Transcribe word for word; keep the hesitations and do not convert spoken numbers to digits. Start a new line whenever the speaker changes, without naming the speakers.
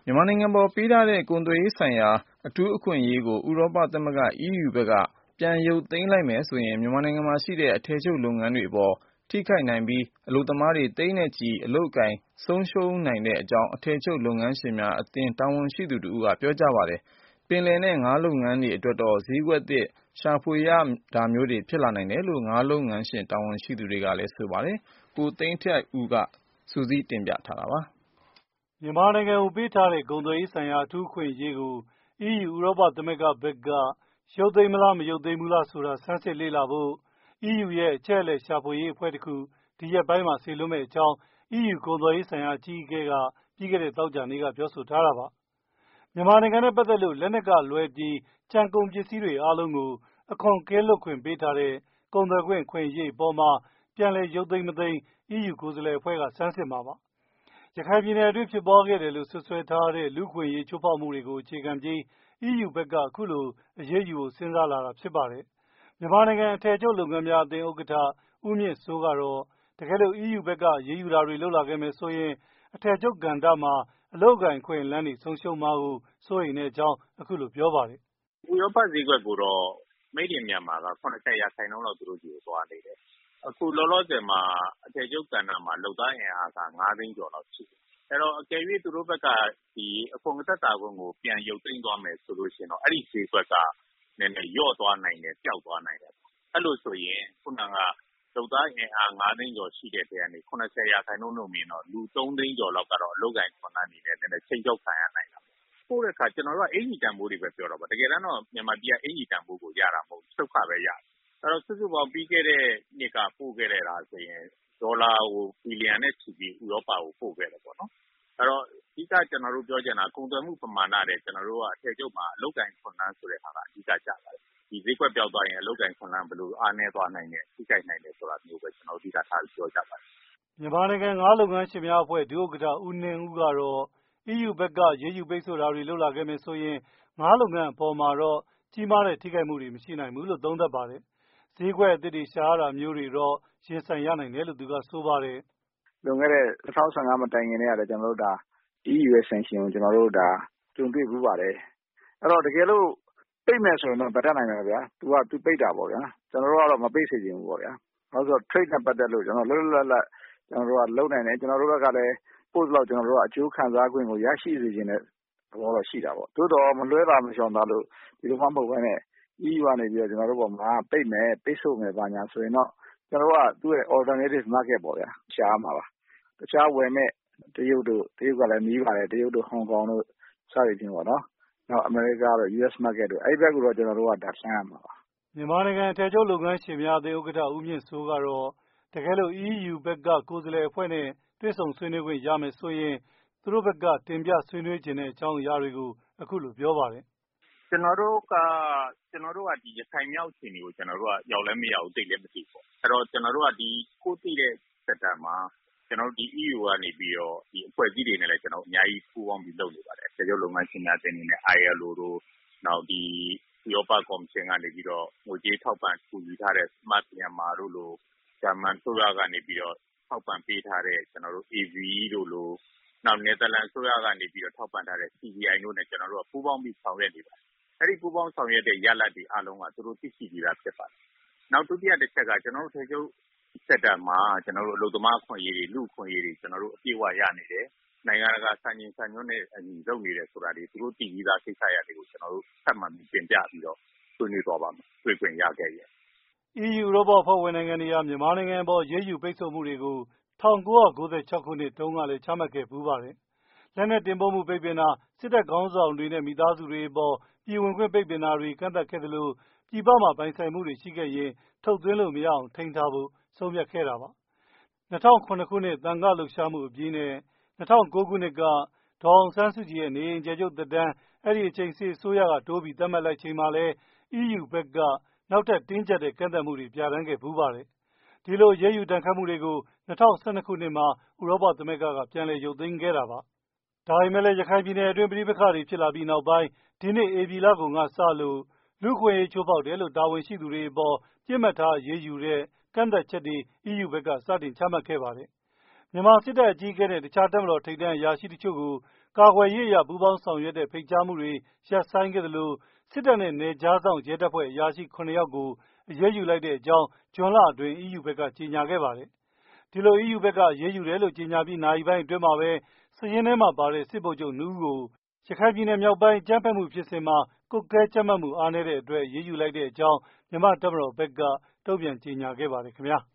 မြန်မာနိုင်ငံပေါ်ပေးထားတဲ့ ကုန်သွယ်ရေးဆိုင်ရာအထူးအခွင့်အရေးကို ဥရောပသမဂ္ဂ အီးယူဘက်က ပြန်ရုပ်သိမ်းလိုက်မယ်ဆိုရင် မြန်မာနိုင်ငံမှာရှိတဲ့ အထည်ချုပ်လုပ်ငန်းတွေအပေါ် ထိခိုက်နိုင်ပြီး အလုပ်သမားတွေ သိန်းနဲ့ချီ အလုပ်အကိုင် ဆုံးရှုံးနိုင်တဲ့အကြောင်း အထည်ချုပ်လုပ်ငန်းရှင်များအသင်း တာဝန်ရှိသူတဦးက ပြောကြားပါတယ်။ ပင်လယ်နဲ့ ငါးလုပ်ငန်းတွေအတွက်တော့ ဈေးကွက်သစ် ရှာဖွေရတာမျိုးတွေ ဖြစ်လာနိုင်တယ်လို့ ငါးလုပ်ငန်းရှင် တာဝန်ရှိသူတွေက ဆိုပါတယ်။ ကိုသိန်းထိုက်ဦး စုစည်းတင်ပြထားပါတယ်
။ မြန်မာနိုင်ငံကိုပေးထားတဲ့ ကုန်သွယ်ရေးဆိုင်ရာအထူးအခွင့်အရေးကို အီးယူဥရောပသမဂ္ဂဘက်က ရုပ်သိမ်းမလား မရုပ်သိမ်းဘူးလားဆိုတာ ဆန်းစစ်လေ့လာဖို့ အီးယူရဲ့ အချက်အလက်ရှာဖွေရေးအဖွဲ့တခု ဒီရက်ပိုင်းမှာ စေလွှတ်မယ့်အကြောင်း အီးယူကုန်သွယ်ရေးဆိုင်ရာအကြီးအကဲက ပြီးခဲ့တဲ့ သောကြာနေ့က ပြောဆိုထားတာပါ။ မြန်မာနိုင်ငံနဲ့ပတ်သက်လို့ လက်နက်ကလွဲပြီး ကျန်ကုန်ပစ္စည်းတွေအားလုံးကို အခွန်ကင်းလွတ်ခွင့်ပေးထားတဲ့ ကုန်သွယ်ခွင့်အခွင့်အရေးအပေါ်မှာ ပြန်လည်ရုပ်သိမ်းမသိမ်း အီးယူကိုယ်စားလှယ်အဖွဲ့က ဆန်းစစ်မှာပါ။ ရခိုင်ပြည်နယ်အတွင်းဖြစ်ပွားခဲ့တယ်လို့ စွပ်စွဲထားတဲ့ လူ့အခွင့်အရေးချိုးဖောက်မှုတွေကို အခြေခံပြီး အီးယူဘက်က အခုလို အရေးယူဖို့ စဉ်းစားလာတာဖြစ်ပါတယ်။ မြန်မာနိုင်ငံအထည်ချုပ်လုပ်ငန်းများအသင်း ဥက္ကဋ္ဌ ဦးမြင့်စိုးကတော့ တကယ်လို့ အီးယူဘက်က အရေးယူတာတွေ လုပ်လာခဲ့မယ်ဆိုရင် အထည်ချုပ်ကဏ္ဍမှာ အလုပ်အကိုင်အခွင့်အလမ်းတွေ ဆုံးရှုံးမှာကို စိုးရိမ်တဲ့အကြောင်း အခုလိုပြောပါတယ်
။ "ဥရောပဈေးကွက်ကိုတော့ Made in Myanmar က ၇၀ ရာခိုင်နှုန်းလောက်သူတို့ဆီကိုသွားနေတယ်။ အခုလောလောဆယ်မှာ အထည်ချုပ်ကဏ္ဍမှာ လုပ်သားအင်အားက ငါးသိန်းကျော်လောက်ရှိတယ်။ အဲတော့အကယ်၍သူတို့ဘက်က အခွန်သက်သာခွင့်ကို ပြန်ရုပ်သိမ်းသွားမယ်ဆိုရင်တော့ အဲဒီဈေးကွက်က နည်းနည်းလျော့သွားနိုင်တယ်၊ ပျောက်သွားနိုင်တယ်။ အဲလိုဆိုရင် ခုနက လုပ်သားအင်အား ငါးသိန်းကျော်ရှိတဲ့အထဲကနေ ၇၀ ရာခိုင်နှုန်းလုပ်ရင်တော့ လူ သုံးသိန်းကျော်လောက်ကတော့ အလုပ်အကိုင်အခွင့်အလမ်းတွေနဲ့ နည်းနည်းခြိမ်းခြောက်ခံရနိုင်တယ်။ ပို့တဲ့အခါ ကျနော်တို့က အင်္ကျီတန်ဖိုးတွေပဲပြောတာပေါ့။ တကယ်တမ်းတော့ မြန်မာပြည်ကအင်္ကျီတန်ဖိုးကိုရတာမဟုတ်ဘူး။ ချုပ်ခပဲရတယ်။ အဲတော့ စုစုပေါင်းပြီးခဲ့တဲ့နှစ်က ပို့ခဲ့တာဆိုရင် ဒေါ်လာဘီလီယံနဲ့ချီပြီး ဥရောပကိုပို့ခဲ့တယ်ပေါ့နော်။ အဲတော့ အဓိကကျနော်တို့ပြောချင်တာက ကုန်သွယ်မှုပမာဏထက် ကျနော်တို့က အထည်ချုပ်မှာ အလုပ်အကိုင်အခွင့်အလမ်းဆိုတဲ့ဟာက အဓိကကျပါတယ်။ ဒီဈေးကွက်ပျောက်သွားရင် အလုပ်အကိုင်အခွင့်အလမ်းဘယ်လိုအားနည်းသွားနိုင်တယ်၊ ထိခိုက်နိုင်တယ်ဆိုတာမျိုးပဲ ကျနော်တို့ အဓိကထားပြောကြပါတယ်။
" မြန်မာနိုင်ငံ ငါးလုပ်ငန်းရှင်များအဖွဲ့ ဒုဥက္ကဋ္ဌ ဦးနှင်းဦးကတော့ အီးယူဘက်က အရေးယူပိတ်ဆို့တာတွေ လုပ်လာခဲ့မယ်ဆိုရင် ငါးလုပ်ငန်းအပေါ်မှာတော့ ကြီးမားတဲ့ထိခိုက်မှုတွေ မရှိနိုင်ဘူးလို့ သုံးသပ်ပါတယ်။ ဈေးကွက်အသစ်တွေရှာရတာမျိုးတွေတော့ ရင်ဆိုင်ရနိုင်တယ်လို့ သူကဆိုပါတယ်
။ "လွန်ခဲ့တဲ့ ၂၀၁၅ မတိုင်ခင်ကတည်းကလည်း ကျနော်တို့ အီးယူရဲ့ sanction ကို ကျနော်တို့ ကြုံတွေ့ဖူးပါတယ်။ အဲတော့တကယ်လို့ ပိတ်မယ်ဆိုရင်တော့ ဘယ်တတ်နိုင်မလဲဗျာ။ သူပိတ်တာပေါ့ဗျာ။ ကျနော်တို့ကတော့ မပိတ်စေချင်ဘူးပေါ့ဗျာ။ ဘာလို့လဲဆိုတော့ Trade နဲ့ပတ်သက်လို့ လွတ်လွတ်လပ်လပ်လုပ်နိုင်တယ်။ ကျနော်တို့ဘက်ကလည်း ပို့သလောက် ကျနော်တို့က အကျိုးခံစားခွင့်ကို ရရှိစေချင်တဲ့သဘောတော့ရှိတာပေါ့။ သို့သော်မလွဲသာ မရှောင်သာလို့ ဒီလိုမှမဟုတ်ဘဲနဲ့ အီးယူကနေပြီးတော့ ကျနော်တို့အပေါ်မှာ ပိတ်မယ်၊ ပိတ်ဆို့မယ်ဘာညာဆိုရင်တော့ ကျနော်တို့က သူ့ရဲ့ Alternative Market ပေါ့ဗျာ ရှာရမှာပါ။ တခြားဝယ်မယ့် တရုတ်တို့၊ တရုတ်ကလည်းနီးပါတယ်။ တရုတ်တို့ ဟောင်ကောင်တို့ စသည်ဖြင့်ပေါ့နော်။ နောက်အမေရိကတို့ ယူအက်စ် Market တို့ အဲဒီဘက်ကိုတော့ ကျနော်တို့က လှမ်းရမှာပါ။
" မြန်မာနိုင်ငံအထည်ချုပ်လုပ်ငန်းရှင်များအသင်း ဥက္ကဋ္ဌ ဦးမြင့်စိုးကတော့ တကယ်လို့ အီးယူဘက်က ကိုယ်စားလှယ်အဖွဲ့နဲ့ တွေ့ဆုံဆွေးနွေးခွင့်ရမယ်ဆိုရင် သူတို့ဘက်က တင်ပြဆွေးနွေးချင်တဲ့အကြောင်းအရာတွေကို အခုလိုပြောပါတယ်
။ "ကျနော်တို့က ရခိုင်မြောက်အခြေအနေကို ရောက်လည်းမရောက်ဘူး၊ သိလည်းမသိဘူး။ အဲတော့ ကျနော်တို့က ကိုယ်သိတဲ့ sector မှာ အီးယူကနေပြီးတော့ အဖွဲ့အစည်းတွေနဲ့လည်း အများကြီးပူးပေါင်းပြီးလုပ်နေပါတယ်။ အထည်ချုပ်လုပ်ငန်းရှင်များအသင်းအနေနဲ့ အိုင်အယ်လ်အိုတို့ နောက်ဒီ ဥရောပကော်မရှင်ကနေပြီးတော့ ငွေကြေးထောက်ပံ့ကူညီထားတဲ့ Smart Myanmar တို့လို ဂျာမန်အစိုးရကနေပြီးတော့ ထောက်ပံ့ပေးထားတဲ့ အေဗီအီးတို့လို နောက်နယ်သာလန်အစိုးရကနေပြီးတော့ ထောက်ပံ့ထားတဲ့ စီဘီအိုင်တို့နဲ့ ကျနော်တို့က ပူးပေါင်းပြီးဆောင်ရွက်နေပါတယ်။ အဲဒီပူးပေါင်းဆောင်ရွက်တဲ့ရလဒ်တွေအားလုံးက သူတို့သိရှိပြီးသားဖြစ်ပါတယ်။ နောက်ဒုတိယတချက်က ကျနော်တို့ အထည်ချုပ် sector မှာ အလုပ်သမားအခွင့်အရေးတွေ လူ့အခွင့်အရေးတွေ အပြည့်အဝရနေတယ်။ နိုင်ငံတကာစံချိန်စံညွှန်းနဲ့အညီလုပ်နေတယ်ဆိုတာတွေ သူတို့သိပြီးသားကိစ္စရပ်တွေကို ကျနော်တို့ ထပ်မံတင်ပြပြီးတော့ ဆွေးနွေးသွားပါ့မယ်။ တွေ့ခွင့်ရခဲ့ရင်။
" အီးယူဥရောပအဖွဲ့ဝင်နိုင်ငံတွေဟာ မြန်မာနိုင်ငံအပေါ် အရေးယူပိတ်ဆို့မှုတွေကို ၁၉၉၆ ခုနှစ်တုန်းကလည်း ချမှတ်ခဲ့ဖူးပါတယ်။ လက်နက်တင်ပို့မှုပိတ်ပင်တာ၊ စစ်တပ်ခေါင်းဆောင်တွေနဲ့ မိသားစုတွေအပေါ် ပြည်ဝင်ခွင့်ပိတ်ပင်တာတွေ ကန့်သတ်ခဲ့သလို ပြည်ပမှာ ပိုင်ဆိုင်မှုတွေရှိခဲ့ရင် ထုတ်သွင်းလို့မရအောင် ထိန်းထားဖို့ ဆုံးဖြတ်ခဲ့တာပါ။ ၂၀၀၇ ခုနှစ် သံဃာ့လှုပ်ရှားမှုအပြီးနဲ့ ၂၀၀၉ ခုနှစ်က ဒေါ်အောင်ဆန်းစုကြည်ရဲ့ နေအိမ်အကျယ်ချုပ်သက်တမ်း အဲဒီအချိန် စစ်အစိုးရက တိုးပြီးသတ်မှတ်လိုက်ချိန်မှာလည်း အီးယူဘက်က နောက်ထပ်တင်းကြပ်တဲ့ ကန့်သတ်မှုတွေ ပြဌာန်းခဲ့ဖူးပါတယ်။ ဒီလို အရေးယူဒဏ်ခတ်မှုတွေကို ၂၀၁၂ ခုနှစ်မှာ ဥရောပသမဂ္ဂက ပြန်လည်ရုပ်သိမ်းခဲ့တာပါ။ ဒါပေမဲ့လည်း ရခိုင်ပြည်နယ်အတွင်း ပဋိပက္ခတွေဖြစ်လာပြီးနောက်ပိုင်း ဒီနှစ်ဧပြီလကုန်ကစလို့ လူ့အခွင့်အရေးချိုးဖောက်တယ်လို့ တာဝန်ရှိသူတွေအပေါ် ပစ်မှတ်ထားအရေးယူတဲ့ ကန့်သတ်ချက်တွေ အီးယူဘက်က စတင်ချမှတ်ခဲ့ပါတယ်။ မြန်မာစစ်တပ်အကြီးအကဲနဲ့ တခြားတပ်မတော်ထိပ်တန်းအရာရှိတချို့ကိုကာကွယ်ရေးအရပူးပေါင်းဆောင်ရွက်တဲ့ဖိတ်ကြားမှုတွေရပ်ဆိုင်းခဲ့သလိုစစ်တပ်နဲ့နယ်ခြားစောင့်ရဲတပ်ဖွဲ့အရာရှိ ခုနှစ်ယောက်ကိုအရေးယူလိုက်တဲ့အကြောင်းဇွန်လအတွင်း အီးယူဘက်ကကြေညာခဲ့ပါတယ်။ ဒီလို အီးယူဘက်ကအရေးယူတယ်လို့ကြေညာပြီးနာရီပိုင်းအတွင်းမှာပဲစာရင်းထဲမှာပါတဲ့စစ်ဗိုလ်ချုပ် နှစ်ဦးကိုရခိုင်ပြည်နယ်မြောက်ပိုင်းအကြမ်းဖက်မှုဖြစ်စဉ်မှာကွပ်ကဲကြပ်မတ်မှုအားနည်းတဲ့အတွက်အရေးယူလိုက်တဲ့အကြောင်းမြန်မာ့တပ်မတော်ဘက်ကတုံ့ပြန်ကြေညာခဲ့ပါတယ်ခင်ဗျာ။